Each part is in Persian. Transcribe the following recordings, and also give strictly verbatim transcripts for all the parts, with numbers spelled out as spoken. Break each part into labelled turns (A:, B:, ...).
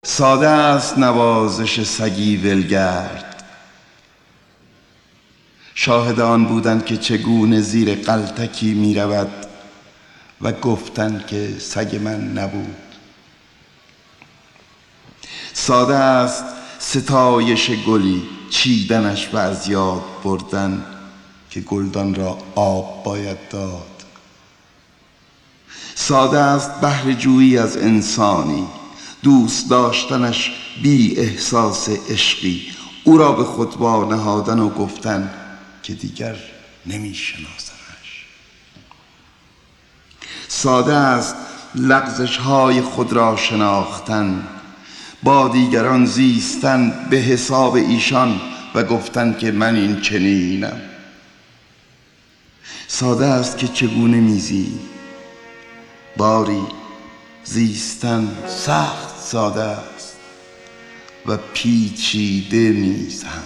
A: ساده است نوازش سگی ولگرد. شاهد آن بودند که چگونه زیر قلتکی می رود و گفتند که سگ من نبود. ساده است ستایش گلی، چیدنش و از یاد بردن که گلدان را آب باید داد. ساده است بهره جویی از انسانی، دوست داشتنش بی احساس عشقی، او را به خود وا نهادن و گفتن که دیگر نمی شناسمش. ساده است لغزش های خود را شناختن، با دیگران زیستن به حساب ایشان و گفتن که من این چنینم. ساده است که چگونه میزی، باری زیستن سخت ساده است و پیچیده نیز هم.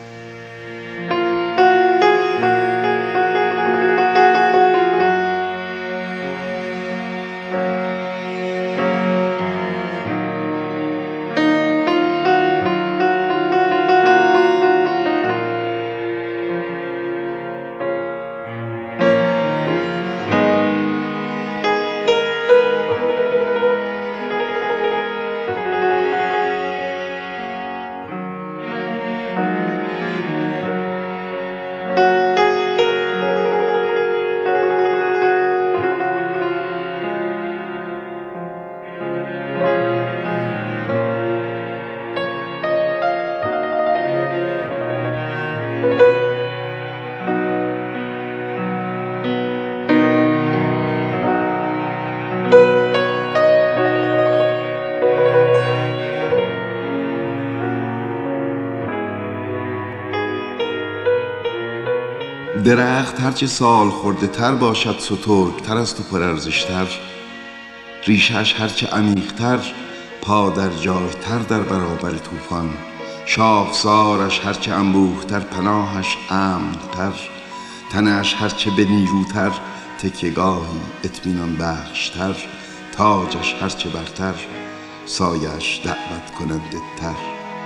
A: درخت هرچه سال خورده تر باشد سترگ تر است و پرارزشتر، ریشش هرچه عمیق‌تر پا در جای تر در برابر طوفان، شاخسارش هرچه انبوه‌تر پناهش امن‌تر، تنش هرچه به نیروتر تکیه‌گاهی اطمینان بخشتر، تاجش هرچه برتر سایه‌اش دعوت کننده تر.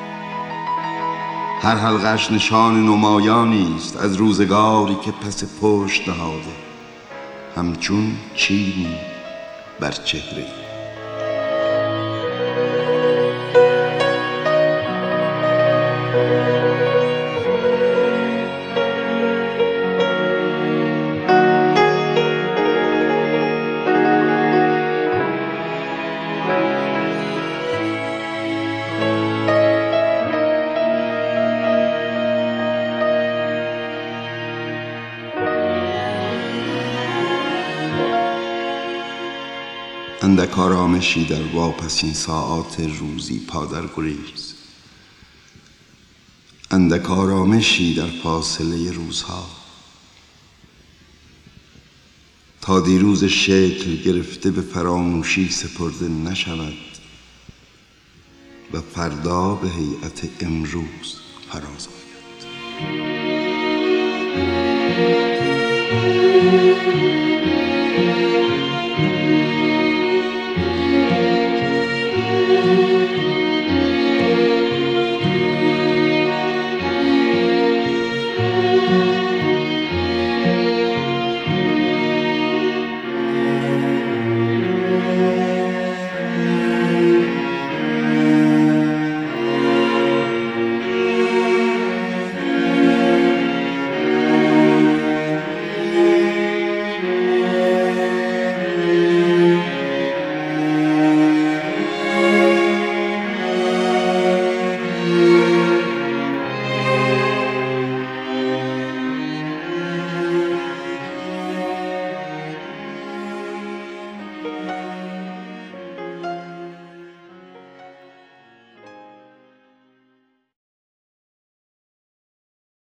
A: هر حلقه‌اش نشان نمایانی است از روزگاری که پس پشت نهاده، همچون چینی بر چهره. اندک آرامشی در واپسین ساعات روزی پادر گریز، اندک آرامشی در فاصله روزها، تا دیروز شکل گرفته به فراموشی سپرده نشود و فردا به هیئت امروز فراز آید.